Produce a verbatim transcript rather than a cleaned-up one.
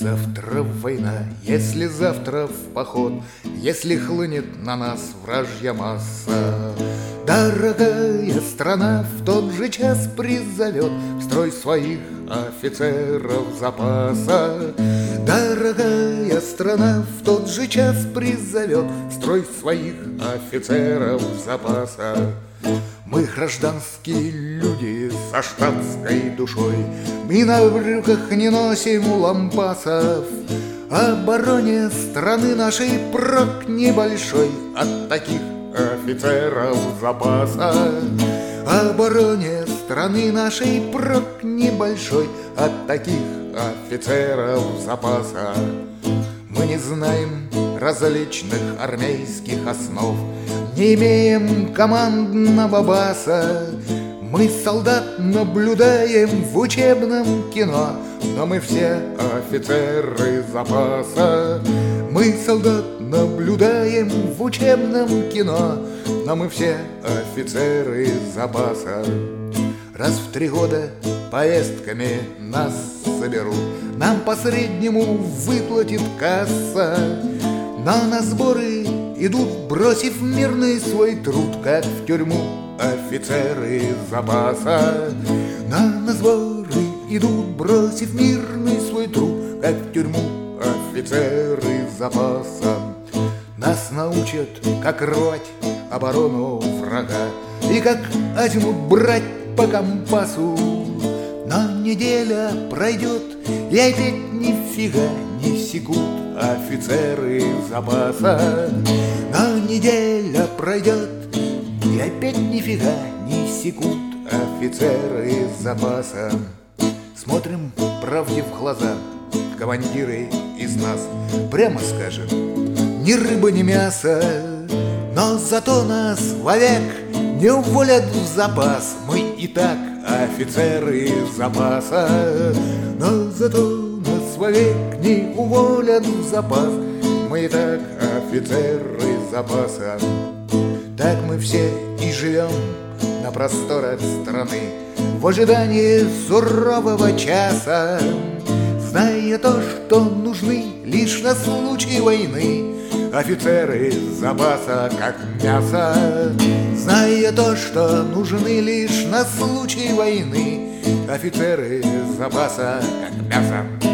завтра война, если завтра в поход, если хлынет на нас вражья масса, дорогая страна в тот же час призовет в строй своих офицеров запаса. Дорогая страна в тот же час призовет в строй своих офицеров запаса. Мы гражданские люди со штатской душой, мы на брюках не носим лампасов. Обороне страны нашей прок небольшой от таких офицеров запаса. Обороне страны нашей прок небольшой от таких офицеров запаса. Мы не знаем различных армейских основ, не имеем командного баса. Мы солдат наблюдаем в учебном кино, но мы все офицеры запаса. Мы солдат наблюдаем в учебном кино, но мы все офицеры запаса. Раз в три года повестками нас соберут, нам по среднему выплатит касса. Но на сборы идут, бросив мирный свой труд, как в тюрьму офицеры запаса. Но на сборы идут, бросив мирный свой труд, как в тюрьму офицеры запаса. Нас научат, как рвать оборону врага и как азимут брать по компасу. Но неделя пройдет, и опять нифига не секут офицеры запаса. Но неделя пройдет, и опять нифига не секут офицеры запаса. Смотрим правде в глаза, командиры из нас, прямо скажем, ни рыба, ни мясо. Но зато нас вовек не уволят в запас, мы и так офицеры запаса. Но зато нас вовек не уволят в запас, мы и так офицеры запаса. Так мы все и живем на просторах страны в ожидании сурового часа, зная то, что нужны лишь на случай войны офицеры запаса, как мясо. Зная то, что нужны лишь на случай войны офицеры запаса, как мясо.